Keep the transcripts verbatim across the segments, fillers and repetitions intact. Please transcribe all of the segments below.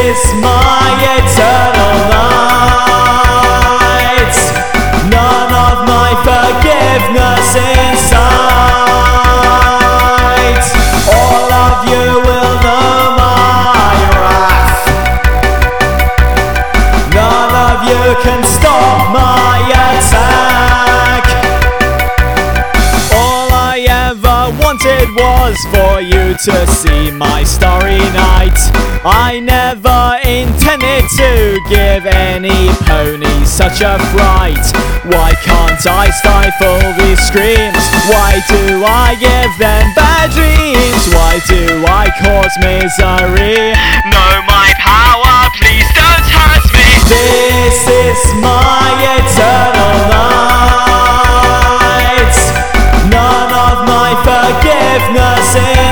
is my eternal night. None of my forgiveness in sight. All of you will know my wrath. None of you can stop my attack. All I ever wanted was for you to see my starry night. I never intended to give any pony such a fright. Why can't I stifle these screams? Why do I give them bad dreams? Why do I cause misery? Know my power, please don't hurt me. This is my eternal night. None of my forgiveness in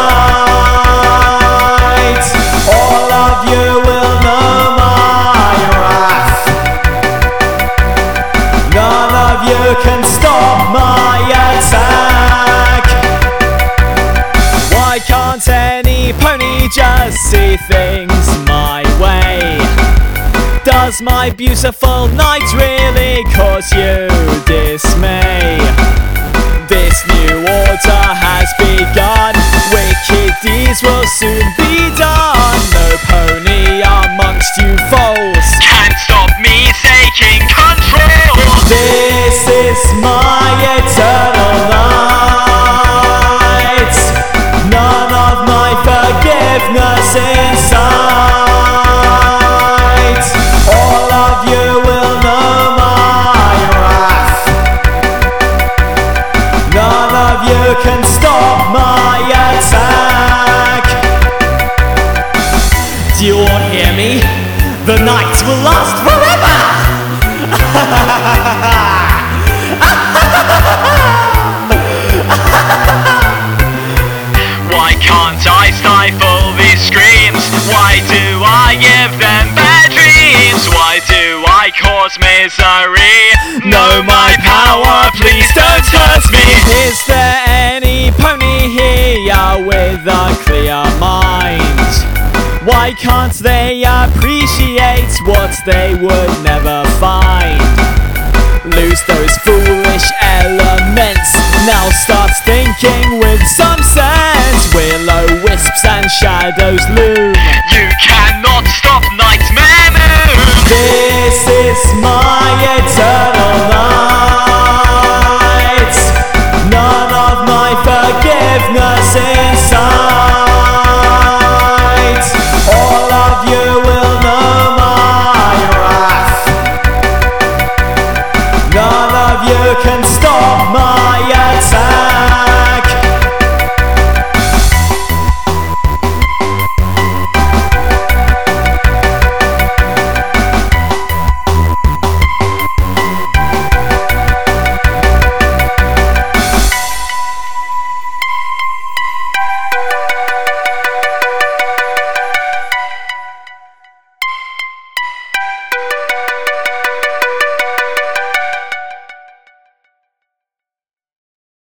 sight. All of you will know my wrath. None of you can stop my attack. Why can't any pony just see things my way? Does my beautiful night really cause you dismay? This new order has begun. Wicked deeds will soon be done. No pony amongst you foes Can't stop me taking control. This is my eternal night. None of my forgiveness in sight. All of you will know my wrath. None of you can stop my attack. Do you all hear me? The night will last forever! Why can't I stifle these screams? Why do I give them bad dreams? Why do I cause misery? Know my power, please don't hurt me. Is there any pony here with a clear mind? Why can't they appreciate what they would never find? Lose those foolish elements. Now start thinking with some sense. Will-o-wisps and shadows loom. You cannot stop Nightmare Moon. This is my